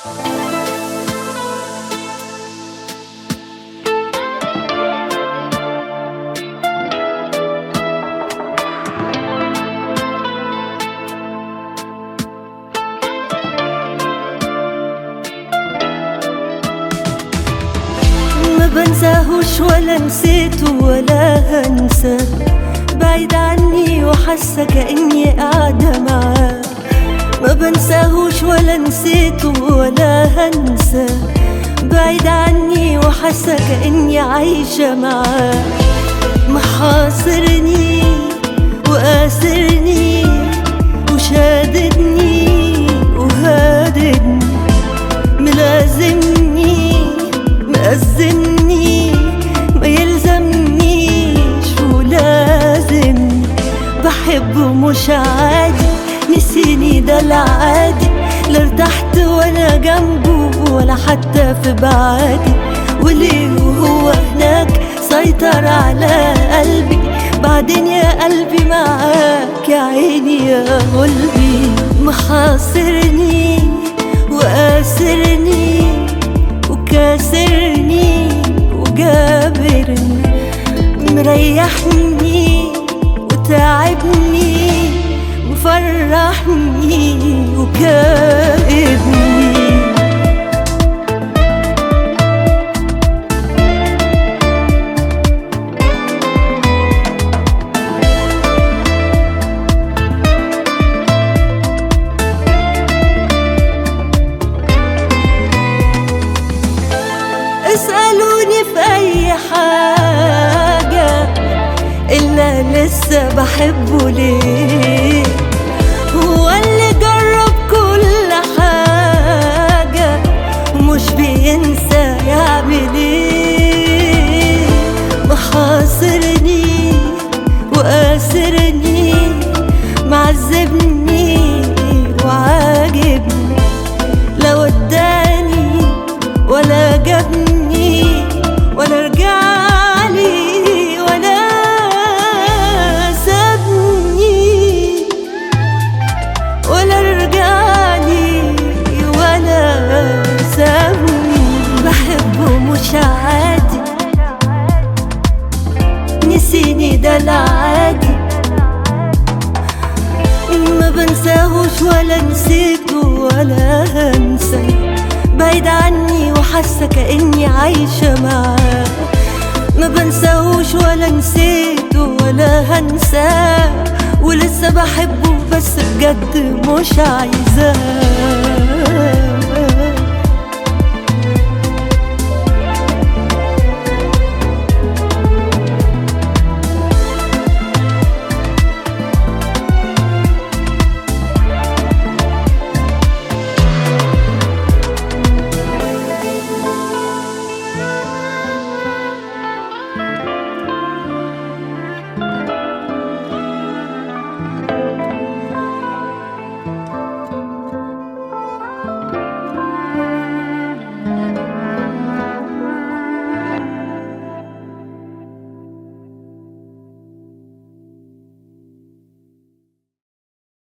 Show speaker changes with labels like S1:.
S1: ما بنساهوش ولا نسيته ولا هنسى، بعيد عني وحاسة كأني قاعدة معاه. ما بنساهوش ولا نسيته ولا هنسى، بعيد عني وحاسة كأني عايشة معاه. محاصرني وقاسرني وشاددني وهاددني، ملازمني مأزمني ما يلزمنيش ولازمني. بحبه مش عادي، نسيني ده العادي، لا ارتحت وانا جنبه ولا حتى في بعادي. وليه وهو هناك سيطر على قلبي، بعدين يا قلبي معاك يا عيني يا قلبي. محاصرني وقاسرني وكاسرني وجابرني، مريحني وتعبني مفرحني وكائبني. اسألوني في أي حاجة إلا لسه بحبه ليه؟ هو اللي جرب كل حاجة ومش بينسى يعمل ايه. محاصرني وقاسرني معذبني وعاجبني، لا وداني ولا جابني ولا رجعلي ولا سابني ولا رجعلي ولا سابني. بحبه مش عادي، نسيني ده العادي. ما بنساهوش ولا نسيته ولا هنسى، بعيد عني وحاسة كأني عايشة معاه. ما بنساهوش ولا نسيته ولا هنساه، ولسه بحبه بس بجد مش عايزاه.